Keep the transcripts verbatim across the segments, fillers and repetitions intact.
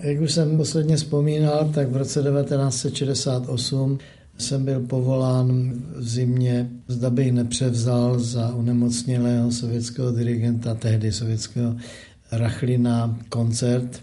Jak už jsem posledně vzpomínal, tak v roce devatenáct set šedesát osm jsem byl povolán v zimě, zda bych nepřevzal za onemocnělého sovětského dirigenta, tehdy sovětského Rachlina, koncert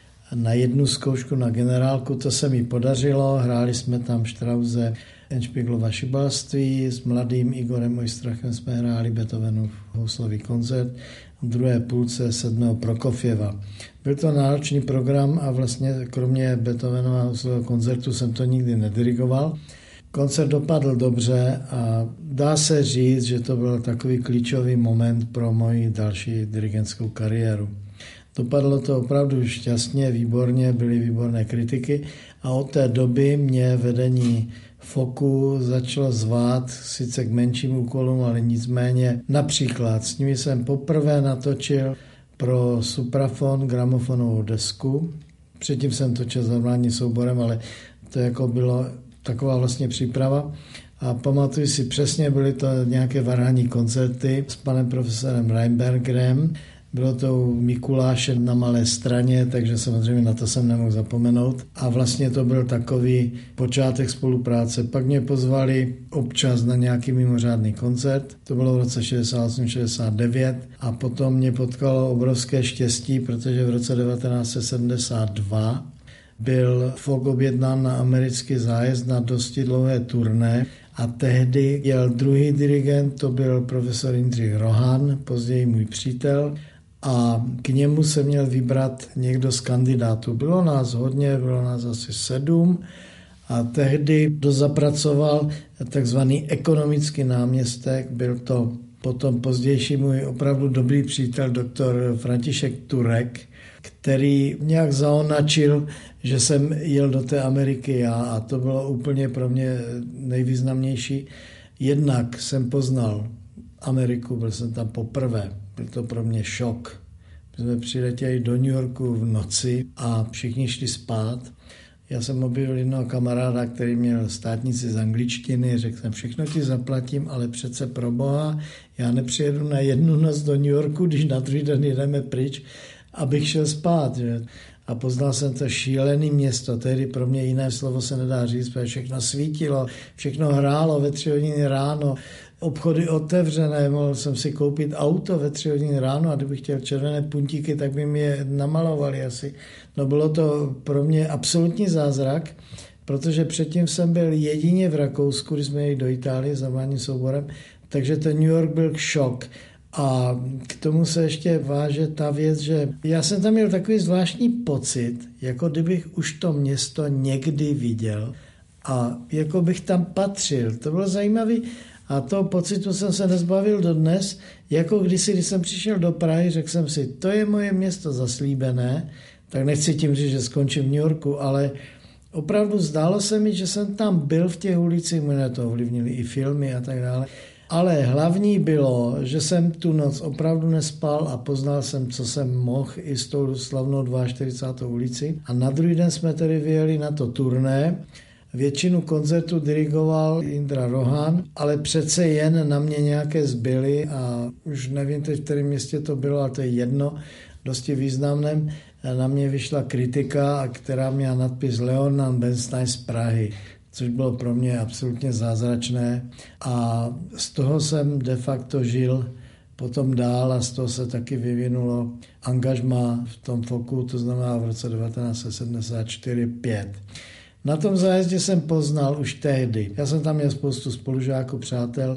na jednu zkoušku na generálku. To se mi podařilo, hráli jsme tam Strause, Endspieglova šibalství, s mladým Igorem Oistrachem jsme hráli Beethovenův houslový koncert, v druhé půlce sedmého Prokofjeva. Byl to náročný program a vlastně kromě Beethovenova houslového koncertu jsem to nikdy nedirigoval. Koncert dopadl dobře a dá se říct, že to byl takový klíčový moment pro moji další dirigentskou kariéru. Dopadlo to opravdu šťastně, výborně, byly výborné kritiky a od té doby mě vedení Foku začalo zvát sice k menším úkolům, ale nicméně například s nimi jsem poprvé natočil pro suprafon gramofonovou desku. Předtím jsem točil s normálním souborem, ale to jako bylo taková vlastně příprava. A pamatuju si přesně, byly to nějaké varhanní koncerty s panem profesorem Reinbergerem. Bylo to u Mikuláše na Malé Straně, takže samozřejmě na to jsem nemohl zapomenout. A vlastně to byl takový počátek spolupráce. Pak mě pozvali občas na nějaký mimořádný koncert. To bylo v roce šedesát osm šedesát devět. A potom mě potkalo obrovské štěstí, protože v roce devatenáct set sedmdesát dva byl Fok objednán na americký zájezd na dosti dlouhé turné. A tehdy jel druhý dirigent, to byl profesor Jindřich Rohan, později můj přítel, a k němu se měl vybrat někdo z kandidátů. Bylo nás hodně, bylo nás asi sedm a tehdy dozapracoval takzvaný ekonomický náměstek, byl to potom pozdější můj opravdu dobrý přítel doktor František Turek, který nějak zaonačil, že jsem jel do té Ameriky já a to bylo úplně pro mě nejvýznamnější. Jednak jsem poznal Ameriku, byl jsem tam poprvé, byl to pro mě šok. My jsme přiletěli do New Yorku v noci a všichni šli spát. Já jsem objevil jednoho kamaráda, který měl státnici z angličtiny, řekl jsem, všechno ti zaplatím, ale přece pro boha, já nepřijedu na jednu noc do New Yorku, když na druhý den jdeme pryč, abych šel spát. Že? A poznal jsem to šílený město, tehdy pro mě jiné slovo se nedá říct, protože všechno svítilo, všechno hrálo ve tři hodiny ráno, obchody otevřené, mohl jsem si koupit auto ve tři hodiny ráno a kdybych chtěl červené puntíky, tak by mi je namalovali asi. No bylo to pro mě absolutní zázrak, protože předtím jsem byl jedině v Rakousku, když jsme jeli do Itálie za vládním souborem, takže ten New York byl šok. A k tomu se ještě váže ta věc, že já jsem tam měl takový zvláštní pocit, jako kdybych už to město někdy viděl a jako bych tam patřil. To bylo zajímavý a toho pocitu jsem se nezbavil dodnes, jako kdysi, když jsem přišel do Prahy, řekl jsem si, to je moje město zaslíbené, tak nechci tím říct, že skončím v New Yorku, ale opravdu zdálo se mi, že jsem tam byl v těch ulicích, mě to ovlivnily i filmy a tak dále. Ale hlavní bylo, že jsem tu noc opravdu nespal a poznal jsem, co jsem mohl i s tou slavnou čtyřicátou druhou ulici. A na druhý den jsme tedy vyjeli na to turné. Většinu koncertu dirigoval Indra Rohan, ale přece jen na mě nějaké zbyly a už nevím teď, v kterém městě to bylo, ale to je jedno, dosti významném. Na mě vyšla kritika, která měla nadpis Leonard Bernstein z Prahy, což bylo pro mě absolutně zázračné a z toho jsem de facto žil potom dál a z toho se taky vyvinulo angažmá v tom Foku, to znamená v roce devatenáct set sedmdesát čtyři pět. Na tom zájezdě jsem poznal už tehdy, já jsem tam měl spoustu spolužáků, přátel,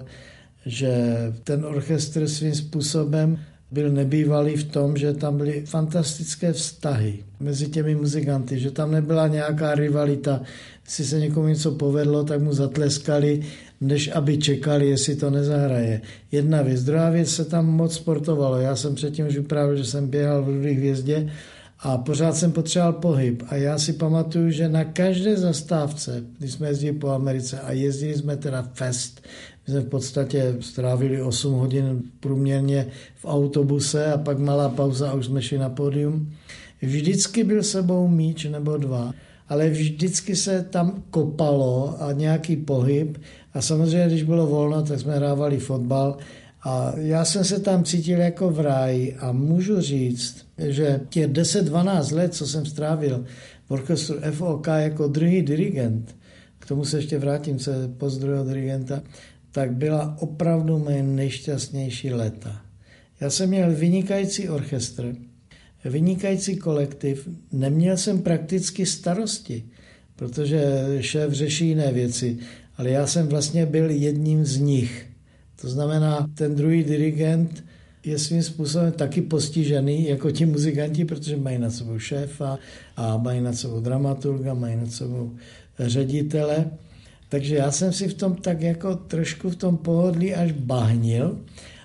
že ten orchestr svým způsobem byl nebývalý v tom, že tam byly fantastické vztahy mezi těmi muzikanty, že tam nebyla nějaká rivalita, jestli se někomu něco povedlo, tak mu zatleskali, než aby čekali, jestli to nezahraje. Jedna věc. Druhá věc, se tam moc sportovalo. Já jsem předtím už vyprávěl, že jsem běhal v Rudé hvězdě a pořád jsem potřeboval pohyb. A já si pamatuju, že na každé zastávce, když jsme jezdili po Americe a jezdili jsme teda fest, my jsme v podstatě strávili osm hodin průměrně v autobuse a pak malá pauza a už jsme šli na pódium. Vždycky byl sebou míč nebo dva, ale vždycky se tam kopalo a nějaký pohyb a samozřejmě, když bylo volno, tak jsme hrávali fotbal A já jsem se tam cítil jako v ráji a můžu říct, že těch deset dvanáct let, co jsem strávil v orchestru F O K jako druhý dirigent, k tomu se ještě vrátím, co je post druhého dirigenta, tak byla opravdu moje nejšťastnější léta. Já jsem měl vynikající orchestr, vynikající kolektiv, neměl jsem prakticky starosti, protože šéf řeší jiné věci, ale já jsem vlastně byl jedním z nich. To znamená, ten druhý dirigent je svým způsobem taky postižený, jako ti muzikanti, protože mají nad sebou šéfa a mají nad sebou dramaturga, mají nad sebou ředitele. Takže já jsem si v tom tak jako trošku v tom pohodlí až bahnil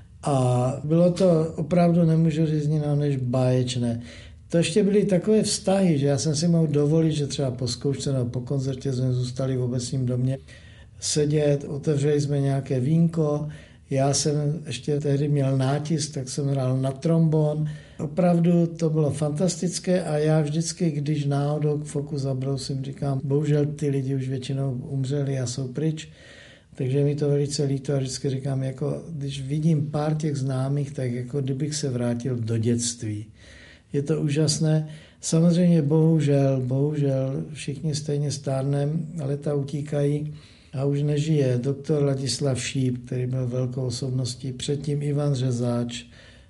a bylo to opravdu, nemůžu říct jiného než báječné. To ještě byly takové vztahy, že já jsem si mohl dovolit, že třeba po zkoušce nebo po koncertě jsme zůstali v obecním domě sedět, otevřeli jsme nějaké vínko, já jsem ještě tehdy měl nátisk, tak jsem hrál na trombon. Opravdu to bylo fantastické a já vždycky, když náhodou k foku zabrousím, říkám, bohužel ty lidi už většinou umřeli a jsou pryč, takže mi to velice líto a vždycky říkám, jako když vidím pár těch známých, tak jako kdybych se vrátil do dětství. Je to úžasné. Samozřejmě bohužel, bohužel všichni stejně stárnem, ale ta utíkají a už nežije. Doktor Ladislav Šíp, který byl velkou osobností, předtím Ivan Řezáč,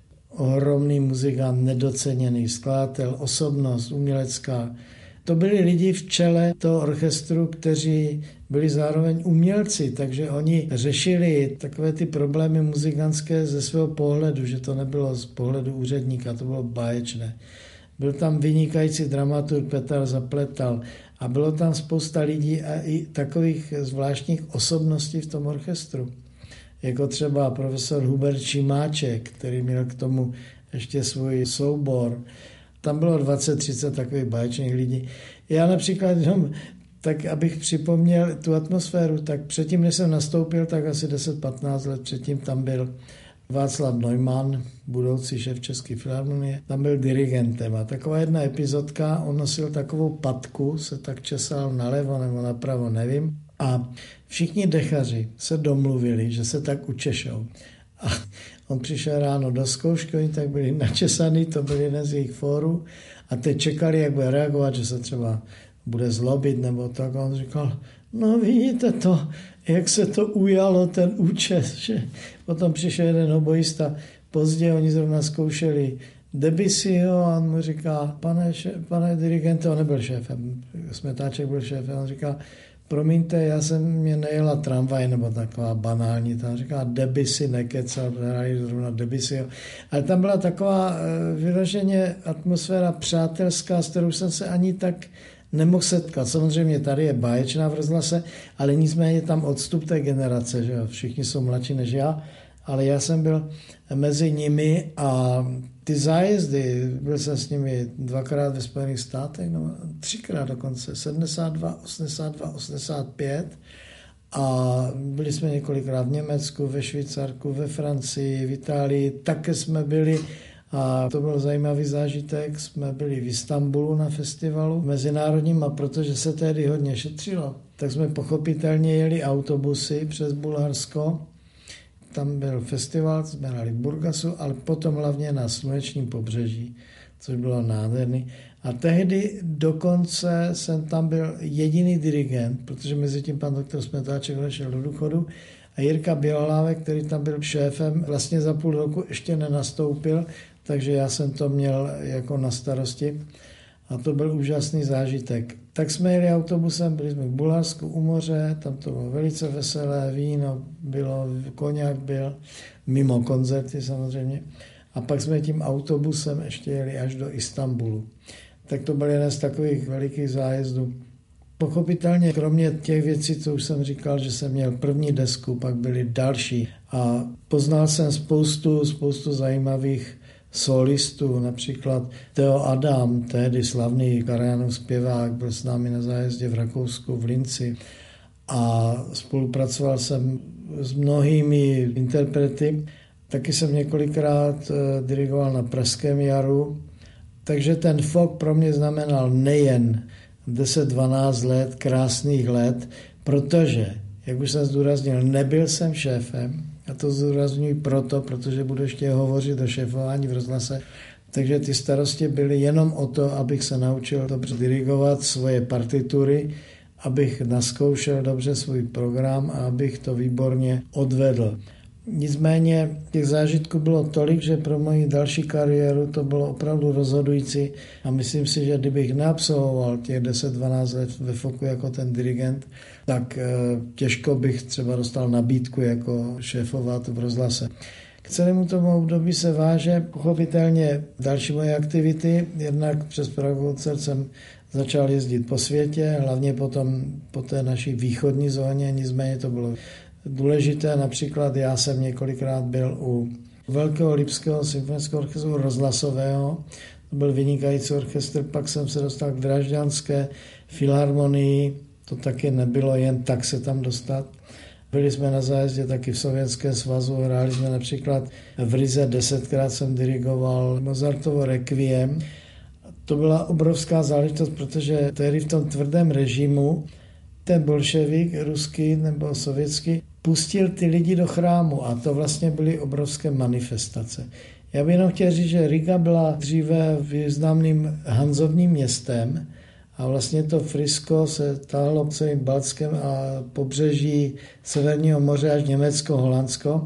ohromný muzikant, nedoceněný skladatel, osobnost umělecká. To byli lidi v čele toho orchestru, kteří byli zároveň umělci, takže oni řešili takové ty problémy muzikantské ze svého pohledu, že to nebylo z pohledu úředníka, to bylo báječné. Byl tam vynikající dramaturg Petr Zapletal a bylo tam spousta lidí a i takových zvláštních osobností v tom orchestru. Jako třeba profesor Hubert Šimáček, který měl k tomu ještě svůj soubor. Tam bylo dvacet třicet takových báječných lidí. Já například jenom, tak abych připomněl tu atmosféru, tak předtím, než jsem nastoupil, tak asi deset patnáct let předtím tam byl Václav Neumann, budoucí šéf České filharmonie, tam byl dirigentem a taková jedna epizodka, on nosil takovou patku, se tak česal nalevo nebo napravo, nevím, a všichni dechaři se domluvili, že se tak učešou. A on přišel ráno do zkoušky, oni tak byli načesaný, to byl jeden z jejich fórů a teď čekali, jak bude reagovat, že se třeba bude zlobit nebo tak. A on říkal, no vidíte to, jak se to ujalo, ten účes, že potom přišel jeden oboista, pozdě oni zrovna zkoušeli Debussyho a on mu říká, pane, pane dirigente, on nebyl šéfem, Smetáček byl šéfem, on říká, promiňte, já jsem mě nejela tramvaj, nebo taková banální, tam říká Debussy, nekecal, hráli zrovna Debussyho. Ale tam byla taková vyloženě atmosféra přátelská, s kterou jsem se ani tak nemohl setkat. Samozřejmě tady je báječná v rozhlase, ale nicméně tam odstup té generace, že jo? Všichni jsou mladší než já, ale já jsem byl mezi nimi a ty zájezdy, byl jsem s nimi dvakrát ve Spojených státech, no, třikrát dokonce, sedmdesát dva, osmdesát dva, osmdesát pět a byli jsme několikrát v Německu, ve Švýcarsku, ve Francii, v Itálii, také jsme byli a to byl zajímavý zážitek, jsme byli v Istanbulu na festivalu mezinárodním a protože se tehdy hodně šetřilo, tak jsme pochopitelně jeli autobusy přes Bulharsko. Tam byl festival, jsme hráli v Burgasu, ale potom hlavně na Slunečním pobřeží, což bylo nádherný. A tehdy dokonce jsem tam byl jediný dirigent, protože mezi tím pan doktor Smetáček odešel do důchodu a Jirka Bělohlávek, který tam byl šéfem, vlastně za půl roku ještě nenastoupil, takže já jsem to měl jako na starosti a to byl úžasný zážitek. Tak jsme jeli autobusem, byli jsme v Bulharsku u moře, tam to bylo velice veselé, víno bylo, koněk byl, mimo koncerty samozřejmě. A pak jsme tím autobusem ještě jeli až do Istanbulu. Tak to byl jeden z takových velikých zájezdů. Pochopitelně, kromě těch věcí, co už jsem říkal, že jsem měl první desku, pak byly další. A poznal jsem spoustu, spoustu zajímavých solistů, například Theo Adam, tehdy slavný Karajanův zpěvák, byl s námi na zájezdě v Rakousku, v Linci a spolupracoval jsem s mnohými interprety. Taky jsem několikrát dirigoval na Pražském jaru, takže ten folk pro mě znamenal nejen deset dvanáct let, krásných let, protože, jak už jsem zdůraznil, nebyl jsem šéfem, A to zdůrazňuji proto, protože budu ještě hovořit o šéfování v rozhlase. Takže ty starosti byly jenom o to, abych se naučil dobře dirigovat svoje partitury, abych naskoušel dobře svůj program a abych to výborně odvedl. Nicméně těch zážitků bylo tolik, že pro moji další kariéru to bylo opravdu rozhodující a myslím si, že kdybych neabsolvoval těch deset dvanáct let ve Foku jako ten dirigent, tak těžko bych třeba dostal nabídku jako šéfovat v rozhlase. K celému tomu období se váže pochopitelně další moje aktivity, jednak přes Prague Koncert jsem začal jezdit po světě, hlavně potom po té naší východní zóně, nicméně to bylo důležité. Například já jsem několikrát byl u Velkého Lipského symfonického orchestru rozhlasového, to byl vynikající orchestr, pak jsem se dostal k Drážďanské filharmonii, to taky nebylo jen tak se tam dostat. Byli jsme na zájezdě taky v Sovětském svazu, hráli jsme například v Rize, desetkrát jsem dirigoval Mozartovo Requiem. To byla obrovská záležitost, protože tehdy v tom tvrdém režimu ten bolševik, ruský nebo sovětský, pustil ty lidi do chrámu a to vlastně byly obrovské manifestace. Já bych jenom chtěl říct, že Riga byla dříve významným hanzovním městem a vlastně to Frisko se táhlo celým Baltskem a pobřeží Severního moře až Německo, Holandsko.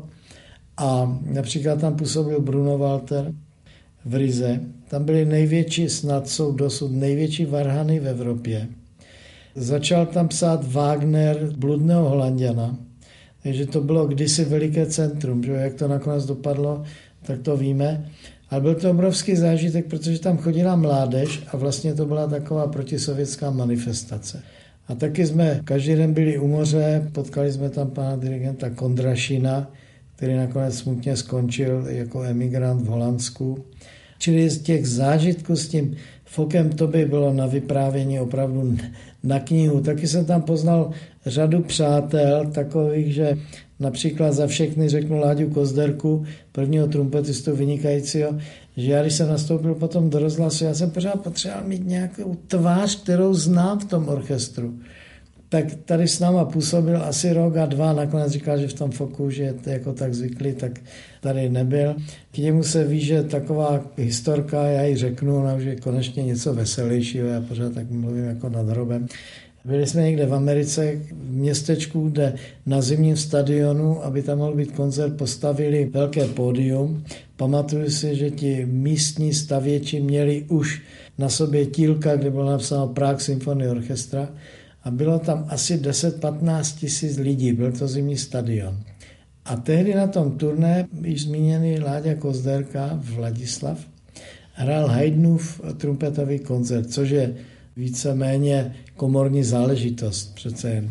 A například tam působil Bruno Walter v Rize. Tam byly největší, snad jsou dosud největší varhany v Evropě. Začal tam psát Wagner Bludného Holanďana, takže to bylo kdysi veliké centrum, že jak to nakonec dopadlo, tak to víme. Ale byl to obrovský zážitek, protože tam chodila mládež a vlastně to byla taková protisovětská manifestace. A taky jsme každý den byli u moře, potkali jsme tam pana dirigenta Kondrašina, který nakonec smutně skončil jako emigrant v Holandsku. Čili z těch zážitků s tím Fokem to by bylo na vyprávění opravdu na knihu. Taky jsem tam poznal řadu přátel takových, že například za všechny řeknu Láďu Kozderku, prvního trumpetistu vynikajícího, že já když jsem nastoupil potom do rozhlasu, já jsem pořád potřeboval mít nějakou tvář, kterou znám v tom orchestru. Tak tady s náma působil asi rok a dva, nakonec říkal, že v tom Foku, že je jako tak zvyklý, tak tady nebyl. K němu se ví, že taková historka, já ji řeknu, ona už je konečně něco veselějšího, já pořád tak mluvím jako nad hrobem. Byli jsme někde v Americe, v městečku, kde na zimním stadionu, aby tam mohl být koncert, postavili velké pódium. Pamatuju si, že ti místní stavěči měli už na sobě tílka, kde bylo napsáno Prague Symphony Orchestra a bylo tam asi deset patnáct tisíc lidí, byl to zimní stadion. A tehdy na tom turné již zmíněný Láďa Kozderka, Vladislav, hrál Haydnův trumpetový koncert, což je víceméně komorní záležitost přece jen.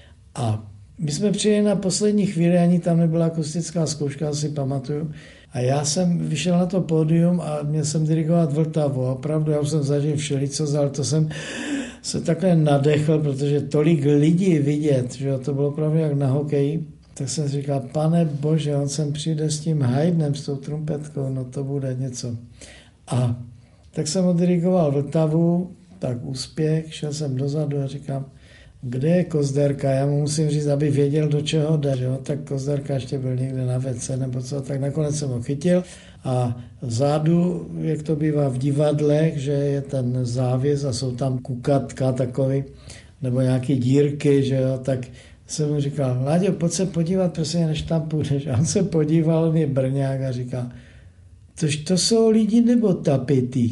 A my jsme přijeli na poslední chvíli, ani tam nebyla akustická zkouška, si pamatuju. A já jsem vyšel na to pódium a měl jsem dirigovat Vltavu. A opravdu, já už jsem zažil všelico, ale to jsem se takhle nadechl, protože tolik lidí vidět, že to bylo opravdu jak na hokeji. Tak jsem si říkal, pane bože, on sem přijde s tím Haydnem, s tou trumpetkou, no to bude něco. A tak jsem odirigoval Vltavu, tak úspěch, šel jsem dozadu a říkám, kde je Kozderka, já mu musím říct, aby věděl, do čeho jde, že jo? Tak Kozderka ještě byl někde na vece nebo co, tak nakonec jsem ho chytil a vzadu, jak to bývá v divadlech, že je ten závěs a jsou tam kukatka takový, nebo nějaký dírky, že jo, tak jsem mu říkal, Láďo, pojď se podívat, prosím, než tam půjdeš. A on se podíval, on je Brňák a říká, tož to jsou lidi nebo tapety?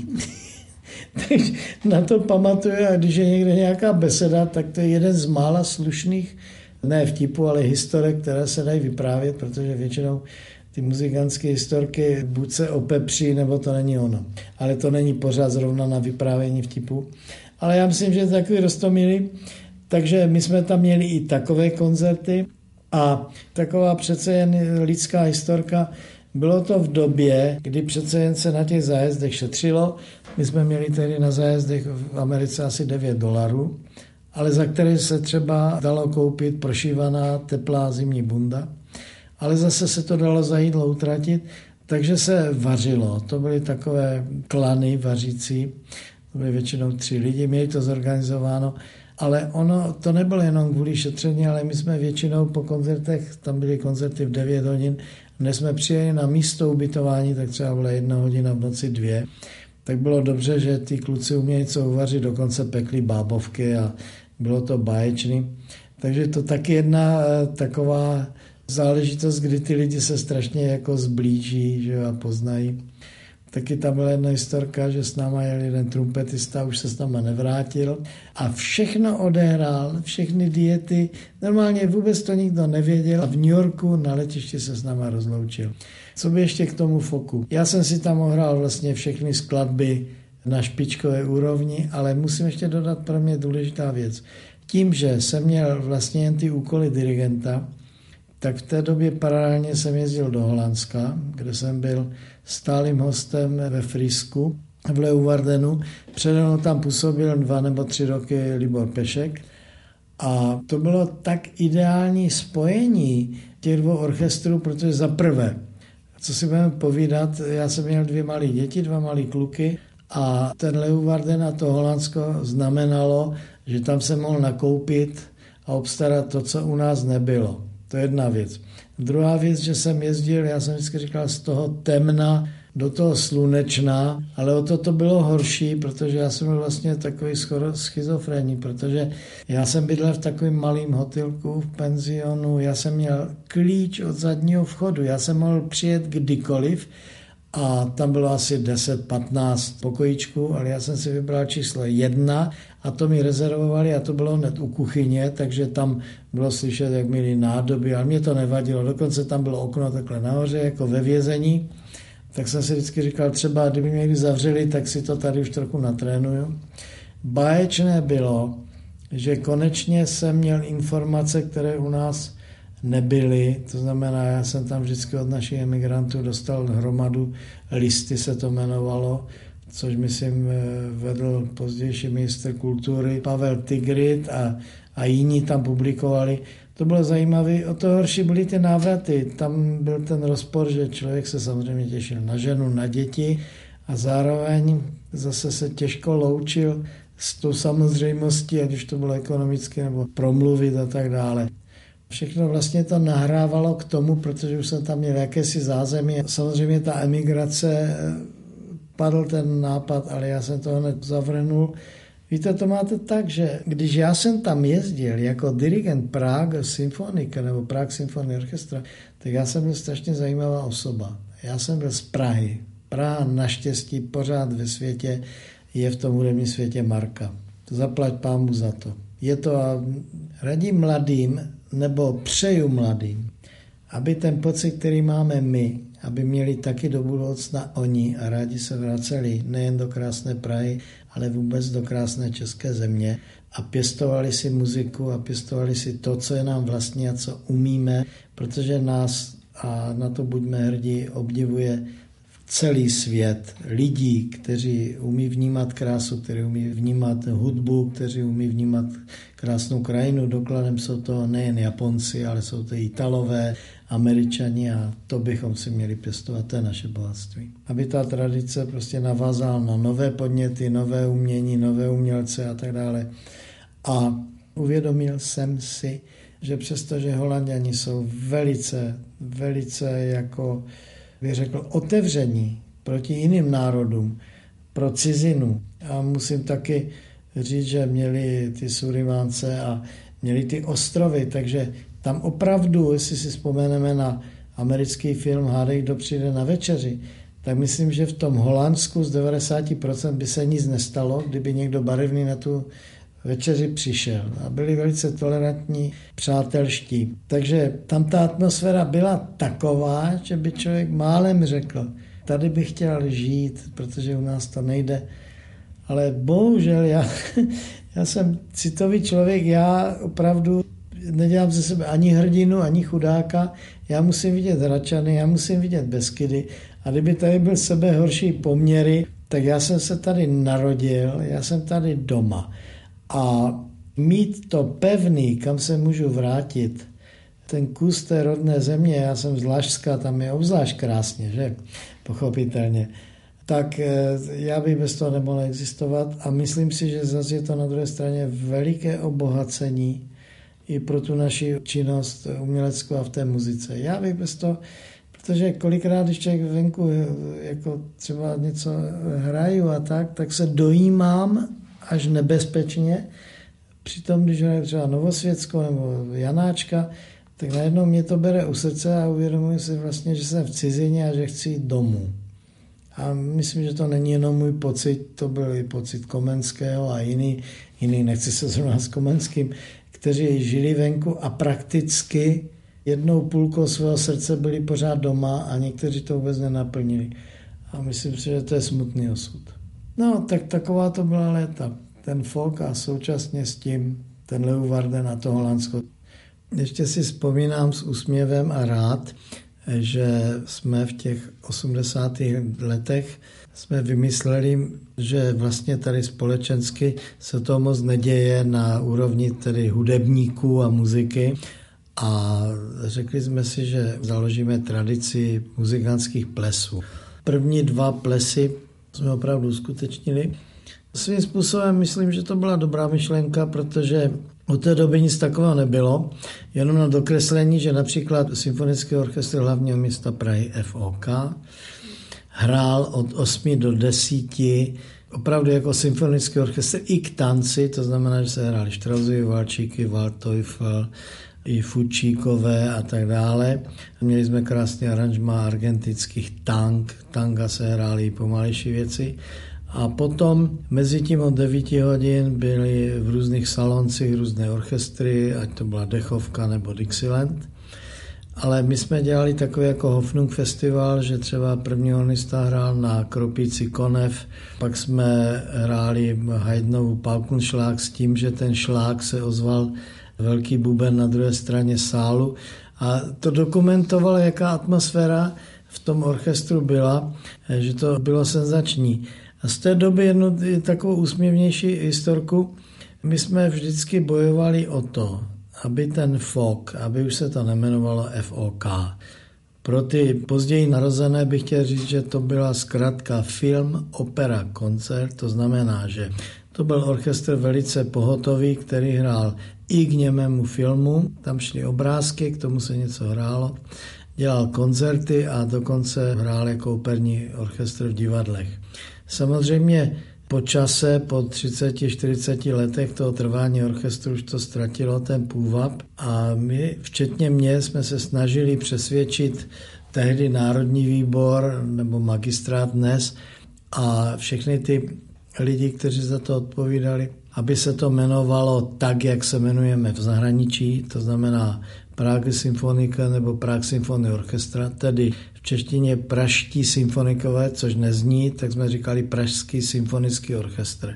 Takže na to pamatuju, a když je někde nějaká beseda, tak to je jeden z mála slušných, ne vtipu, ale historek, které se dají vyprávět, protože většinou ty muzikantské historky buď se opepří, nebo to není ono. Ale to není pořád zrovna na vyprávění vtipu. Ale já myslím, že je takový roztomilý. Takže my jsme tam měli i takové koncerty a taková přece jen lidská historka. Bylo to v době, kdy přece jen se na těch zájezdech šetřilo. My jsme měli tedy na zájezdech v Americe asi devět dolarů, ale za které se třeba dalo koupit prošívaná teplá zimní bunda. Ale zase se to dalo za jídlo utratit, takže se vařilo. To byly takové klany vařící, to byly většinou tři lidi, měli to zorganizováno. Ale ono, to nebylo jenom kvůli šetření, ale my jsme většinou po koncertech, tam byly koncerty v devět hodin, než jsme přijeli na místo ubytování, tak třeba byla jedna hodina v noci dvě, tak bylo dobře, že ty kluci uměli co uvařit, dokonce pekli bábovky a bylo to báječný. Takže to taky jedna taková záležitost, kdy ty lidi se strašně jako zblíží, že a poznají. Taky tam byla jedna historka, že s náma jel jeden trumpetista, už se s náma nevrátil a všechno odehrál, všechny diety, normálně vůbec to nikdo nevěděl a v New Yorku na letišti se s náma rozloučil. Co by ještě k tomu foku? Já jsem si tam ohrál vlastně všechny skladby na špičkové úrovni, ale musím ještě dodat pro mě důležitá věc. Tím, že jsem měl vlastně jen ty úkoly dirigenta, tak v té době paralelně jsem jezdil do Holandska, kde jsem byl stálým hostem ve Frýsku v Leeuwardenu. Přede mnou tam působil dva nebo tři roky Libor Pešek a to bylo tak ideální spojení těch dvou orchestrů, protože za prvé, co si budeme povídat, já jsem měl dvě malé děti, dva malé kluky a ten Leeuwarden a to Holandsko znamenalo, že tam se mohl nakoupit a obstarat to, co u nás nebylo. To je jedna věc. Druhá věc, že jsem jezdil, já jsem vždycky říkal, z toho temna do toho slunečna, ale o to to bylo horší, protože já jsem byl vlastně takový schizofrenní, protože já jsem bydlel v takovém malém hotelku v penzionu, já jsem měl klíč od zadního vchodu, já jsem mohl přijet kdykoliv a tam bylo asi deset patnáct pokojíčků, ale já jsem si vybral číslo jedna a to mi rezervovali a to bylo hned u kuchyně, takže tam bylo slyšet, jak měli nádoby, ale mě to nevadilo. Dokonce tam bylo okno takhle nahoře, jako ve vězení. Tak jsem si vždycky říkal, třeba kdyby mě někdy zavřeli, tak si to tady už trochu natrénuju. Báječné bylo, že konečně jsem měl informace, které u nás nebyly, to znamená, já jsem tam vždycky od našich emigrantů dostal hromadu, listy se to jmenovalo, což myslím vedl pozdější ministr kultury Pavel Tigrit a, a jiní tam publikovali. To bylo zajímavé. O to horší byly ty návraty. Tam byl ten rozpor, že člověk se samozřejmě těšil na ženu, na děti a zároveň zase se těžko loučil s tou samozřejmostí, ať už to bylo ekonomicky nebo promluvit a tak dále. Všechno vlastně to nahrávalo k tomu, protože už jsem tam měl jakési zázemí. Samozřejmě ta emigrace, padl ten nápad, ale já jsem to hned zavrhnul. Víte, to máte tak, že když já jsem tam jezdil jako dirigent Prague Symfonika nebo Prague Symphony Orchestra, tak já jsem byl strašně zajímavá osoba. Já jsem byl z Prahy. Praha naštěstí pořád ve světě je v tom hudebním světě marka. To zaplať pámu za to. Je to a radím mladým, nebo přeju mladým, aby ten pocit, který máme my, aby měli taky do budoucna oni a rádi se vraceli nejen do krásné Prahy, ale vůbec do krásné české země a pěstovali si muziku a pěstovali si to, co je nám vlastní a co umíme, protože nás, a na to buďme hrdí, obdivuje celý svět lidí, kteří umí vnímat krásu, kteří umí vnímat hudbu, kteří umí vnímat krásnou krajinu. Dokladem jsou to nejen Japonci, ale jsou to Italové, Američani a to bychom si měli pěstovat, to je naše bohatství. Aby ta tradice prostě navázala na nové podněty, nové umění, nové umělce a tak dále. A uvědomil jsem si, že přestože Holanďani jsou velice, velice jako bych řekl, otevření proti jiným národům, pro cizinu. A musím taky říct, že měli ty Surimánce a měli ty ostrovy, takže tam opravdu, jestli si vzpomeneme na americký film Hádej, kdo přijde na večeři, tak myslím, že v tom Holandsku z devadesát procent by se nic nestalo, kdyby někdo barevný na tu večeři přišel a byli velice tolerantní, přátelští. Takže tam ta atmosféra byla taková, že by člověk málem řekl, tady bych chtěl žít, protože u nás to nejde. Ale bohužel já, já jsem citový člověk, já opravdu nedělám ze sebe ani hrdinu, ani chudáka, já musím vidět Hradčany, já musím vidět Beskydy a kdyby tady byl sebe horší poměry, tak já jsem se tady narodil, já jsem tady doma. A mít to pevný, kam se můžu vrátit, ten kus té rodné země, já jsem z Lašska, tam je obzvlášť krásně, že? Pochopitelně. tak já bych bez toho nemohl existovat a myslím si, že zase je to na druhé straně veliké obohacení i pro tu naši činnost uměleckou a v té muzice. Já bych bez toho, protože kolikrát, když člověk venku jako třeba něco hraju a tak, tak se dojímám až nebezpečně. Přitom, když hraju třeba Novosvětskou nebo Janáčka, tak najednou mě to bere u srdce a uvědomuji si vlastně, že jsem v cizině a že chci jít domů. A myslím, že to není jenom můj pocit, to byl i pocit Komenského a jiný, jiný nechci se zrovna s Komenským, kteří žili venku a prakticky jednou půlkou svého srdce byli pořád doma a někteří to vůbec nenaplnili. A myslím si, že to je smutný osud. No, tak taková to byla léta. Ten folk a současně s tím ten Leeuwarden a to Holandsko. Ještě si vzpomínám s úsměvem a rád, že jsme v těch osmdesátých letech jsme vymysleli, že vlastně tady společensky se to moc neděje na úrovni tedy hudebníků a muziky. A řekli jsme si, že založíme tradici muzikantských plesů. První dva plesy jsme opravdu uskutečnili. Svým způsobem myslím, že to byla dobrá myšlenka, protože od té doby nic takového nebylo. Jenom na dokreslení, že například Symfonický orchestr hlavního města Prahy F O K hrál od osmi do desíti opravdu jako symfonický orchestr i k tanci, to znamená, že se hráli Straussovy valčíky, Waldteufel, i Fučíkové a tak dále. Měli jsme krásný aranžmá argentinských tang, tanga se hrály i pomalejší věci. A potom mezi tím od devíti hodin byly v různých saloncích různé orchestry, ať to byla Dechovka nebo Dixieland. Ale my jsme dělali takový jako Hoffnung festival, že třeba první hornista hrál na Kropíci konev, pak jsme hráli Haydnovu Paukenschlag s tím, že ten šlák se ozval velký buben na druhé straně sálu a to dokumentovalo, jaká atmosféra v tom orchestru byla, že to bylo senzační. A z té doby jednu takovou úsměvnější historku, my jsme vždycky bojovali o to, aby ten folk, aby už se to nemenovalo F O K. Pro ty později narozené bych chtěl říct, že to byla zkratka film, opera, koncert, to znamená, že to byl orchestr velice pohotový, který hrál i k němému filmu, tam šly obrázky, k tomu se něco hrálo, dělal koncerty a dokonce hrál jako operní orchestr v divadlech. Samozřejmě po čase, po třiceti čtyřiceti letech toho trvání orchestru už to ztratilo ten půvab a my, včetně mě, jsme se snažili přesvědčit tehdy Národní výbor nebo magistrát dnes a všechny ty lidi, kteří za to odpovídali, aby se to jmenovalo tak, jak se jmenujeme v zahraničí, to znamená Prague Symfonika nebo Prague Symphony Orchestra, tedy v češtině pražští symfonikové, což nezní, tak jsme říkali Pražský symfonický orchestr.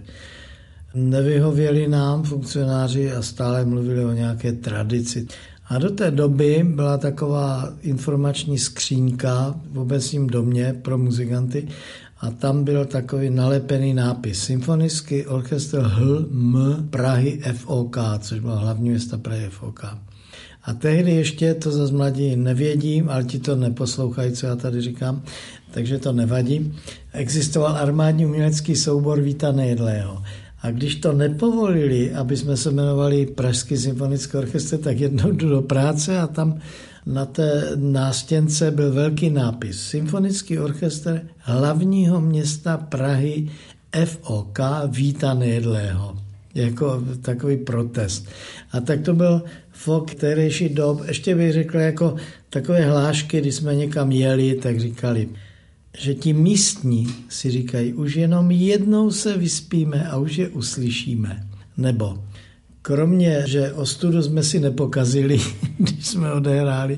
Nevyhověli nám funkcionáři a stále mluvili o nějaké tradici. A do té doby byla taková informační skřínka v obecním domě pro muzikanty a tam byl takový nalepený nápis Symfonický orchestr H M Prahy F O K, což bylo hlavní města Prahy F O K. A tehdy ještě, to zase mladí nevědí, ale ti to neposlouchají, co já tady říkám, takže to nevadí. Existoval armádní umělecký soubor Víta Nejedlého. A když to nepovolili, aby jsme se jmenovali Pražský symfonický orchestr, tak jednou jdu do práce a tam na té nástěnce byl velký nápis Symfonický orchestr hlavního města Prahy F O K Víta Nejedlého. Jako takový protest. A tak to byl folk tehdejší dob. Ještě bych řekl jako takové hlášky, když jsme někam jeli, tak říkali, že ti místní si říkají, už jenom jednou se vyspíme a už je uslyšíme. Nebo kromě, že ostudu jsme si nepokazili, když jsme odehráli,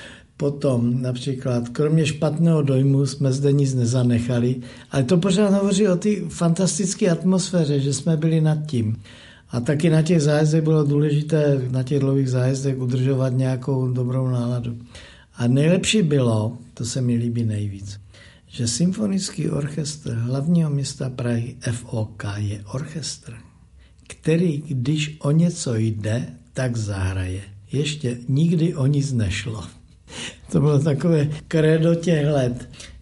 potom například, kromě špatného dojmu jsme zde nic nezanechali, ale to pořád hovoří o té fantastické atmosféře, že jsme byli nad tím. A taky na těch zájezdech bylo důležité, na těch dlouhých zájezdech udržovat nějakou dobrou náladu. A nejlepší bylo, to se mi líbí nejvíc, že Symfonický orchestr hlavního města Prahy F O K je orchestr, který, když o něco jde, tak zahraje. Ještě nikdy o nic nešlo. To bylo takové krédo těch let.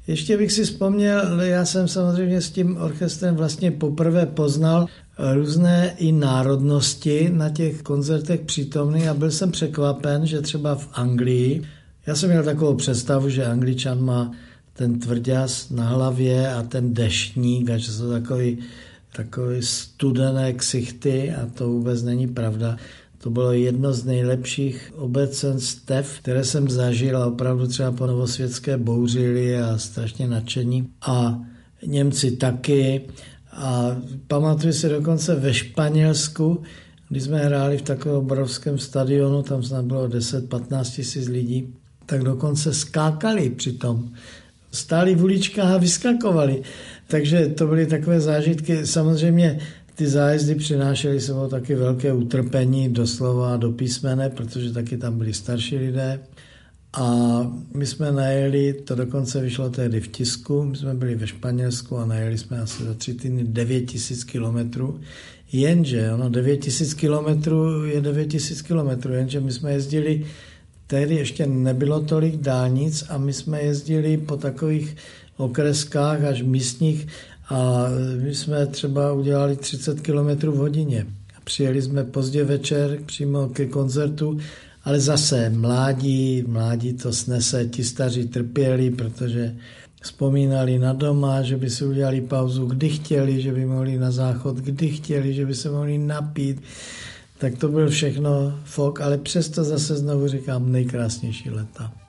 Ještě bych si vzpomněl, já jsem samozřejmě s tím orchestrem vlastně poprvé poznal různé i národnosti na těch koncertech přítomný a byl jsem překvapen, že třeba v Anglii, já jsem měl takovou představu, že Angličan má ten tvrďas na hlavě a ten deštník a že jsou takový, takový studené ksichty a to vůbec není pravda. To bylo jedno z nejlepších obecenstev, které jsem zažil a opravdu třeba po Novosvětské bouřili a strašně nadšení. A Němci taky. A pamatuju si dokonce ve Španělsku, když jsme hráli v takovém obrovském stadionu, tam snad bylo deset patnáct tisíc lidí, tak dokonce skákali přitom. Stáli v uličkách a vyskakovali. Takže to byly takové zážitky. Samozřejmě ty zájezdy přinášely sebou taky velké utrpení doslova do písmene, protože taky tam byli starší lidé. A my jsme najeli, to dokonce vyšlo tehdy v tisku, my jsme byli ve Španělsku a najeli jsme asi za tři týdny devět tisíc kilometrů. Jenže, ono devět tisíc kilometrů je devět tisíc kilometrů, jenže my jsme jezdili, tehdy ještě nebylo tolik dálnic a my jsme jezdili po takových okreskách až místních a my jsme třeba udělali třicet kilometrů v hodině. Přijeli jsme pozdě večer přímo ke koncertu, ale zase mládí, mládí to snese, ti staří trpěli, protože vzpomínali na doma, že by si udělali pauzu, kdy chtěli, že by mohli na záchod, kdy chtěli, že by se mohli napít. Tak to byl všechno fok, ale přesto zase znovu říkám nejkrásnější leta.